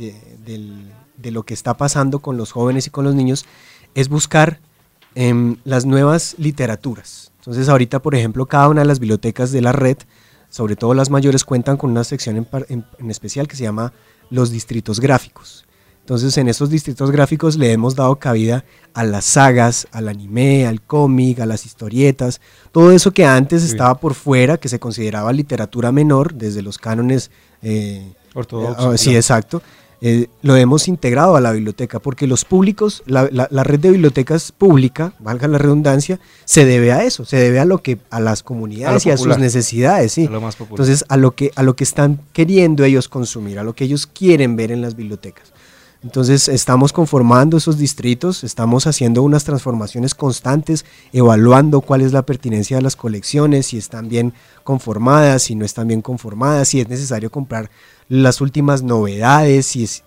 Speaker 7: lo que está pasando con los jóvenes y con los niños, es buscar las nuevas literaturas. Entonces ahorita, por ejemplo, cada una de las bibliotecas de la red, sobre todo las mayores, cuentan con una sección en especial que se llama los distritos gráficos. Entonces en esos distritos gráficos le hemos dado cabida a las sagas, al anime, al cómic, a las historietas, todo eso que antes estaba por fuera, que se consideraba literatura menor, desde los cánones
Speaker 3: ortodoxos.
Speaker 7: Sí, exacto. Lo hemos integrado a la biblioteca, porque los públicos, la red de bibliotecas pública, valga la redundancia, se debe a eso, se debe a las comunidades y a sus necesidades, sí.
Speaker 3: A lo más popular.
Speaker 7: Entonces a lo que están queriendo ellos consumir, a lo que ellos quieren ver en las bibliotecas. Entonces estamos conformando esos distritos, estamos haciendo unas transformaciones constantes, evaluando cuál es la pertinencia de las colecciones, si están bien conformadas, si no están bien conformadas, si es necesario comprar las últimas novedades,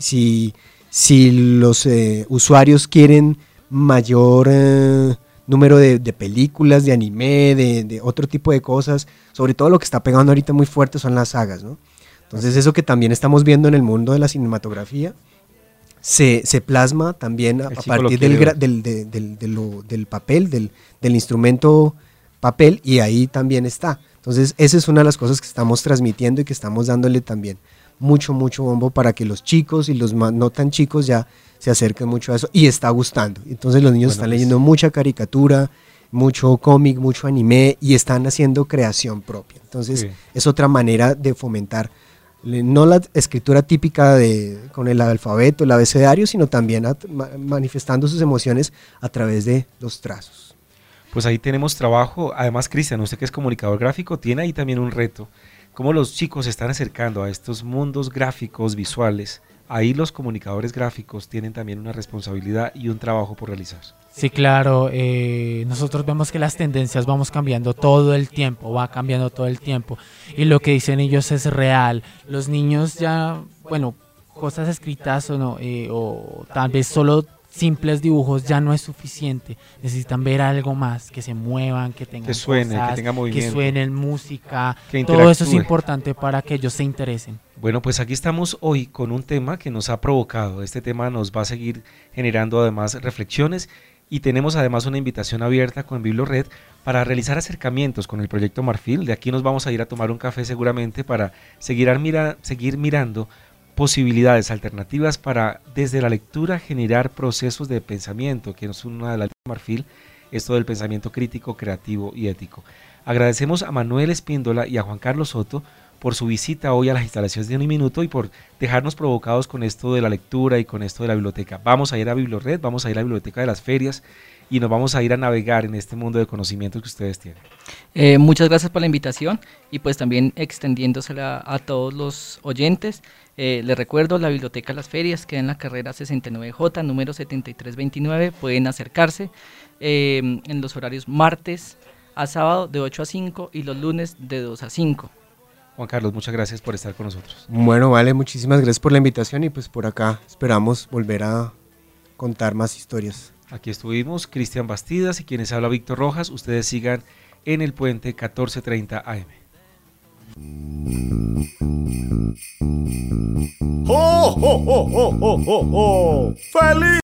Speaker 7: si los usuarios quieren mayor número de películas, de anime, de otro tipo de cosas. Sobre todo lo que está pegando ahorita muy fuerte son las sagas, ¿no? Entonces eso que también estamos viendo en el mundo de la cinematografía se plasma también a partir del papel, del instrumento papel, y ahí también está. Entonces esa es una de las cosas que estamos transmitiendo y que estamos dándole también mucho bombo para que los chicos y los no tan chicos ya se acerquen mucho a eso, y está gustando. Entonces los niños están leyendo mucha caricatura, mucho cómic, mucho anime, y están haciendo creación propia. Entonces es otra manera de fomentar no la escritura típica con el alfabeto, el abecedario, sino también manifestando sus emociones a través de los trazos.
Speaker 3: Pues ahí tenemos trabajo. Además, Cristian, usted que es comunicador gráfico, tiene ahí también un reto. Cómo los chicos se están acercando a estos mundos gráficos, visuales. Ahí los comunicadores gráficos tienen también una responsabilidad y un trabajo por realizar.
Speaker 4: Sí, claro. Nosotros vemos que las tendencias vamos cambiando todo el tiempo, va cambiando todo el tiempo. Y lo que dicen ellos es real. Los niños ya, bueno, cosas escritas o tal vez solo simples dibujos ya no es suficiente. Necesitan ver algo más, que se muevan, que tengan cosas,
Speaker 3: que tenga movimiento,
Speaker 4: que suenen música. Todo eso es importante para que ellos se interesen.
Speaker 3: Bueno, pues aquí estamos hoy con un tema que nos ha provocado. Este tema nos va a seguir generando además reflexiones, y tenemos además una invitación abierta con Biblored para realizar acercamientos con el proyecto Marfil. De aquí nos vamos a ir a tomar un café seguramente para seguir mirando posibilidades alternativas para desde la lectura generar procesos de pensamiento, que es una de las Marfil, esto del pensamiento crítico, creativo y ético. Agradecemos a Manuel Espíndola y a Juan Carlos Soto por su visita hoy a las instalaciones de Un Minuto y por dejarnos provocados con esto de la lectura y con esto de la biblioteca. Vamos a ir a Biblored, vamos a ir a la Biblioteca de las Ferias y nos vamos a ir a navegar en este mundo de conocimientos que ustedes tienen.
Speaker 6: Muchas gracias por la invitación, y pues también extendiéndosela a todos los oyentes. Les recuerdo, la Biblioteca de las Ferias queda en la carrera 69J, número 7329. Pueden acercarse en los horarios martes a sábado de 8 a 5 y los lunes de 2 a 5.
Speaker 3: Juan Carlos, muchas gracias por estar con nosotros.
Speaker 7: Bueno, vale, muchísimas gracias por la invitación, y pues por acá esperamos volver a contar más historias.
Speaker 3: Aquí estuvimos Cristian Bastidas y quienes habla Víctor Rojas. Ustedes sigan en el puente 1430 AM.
Speaker 8: ¡Oh, oh, oh, oh, oh, oh, oh! ¡Feliz!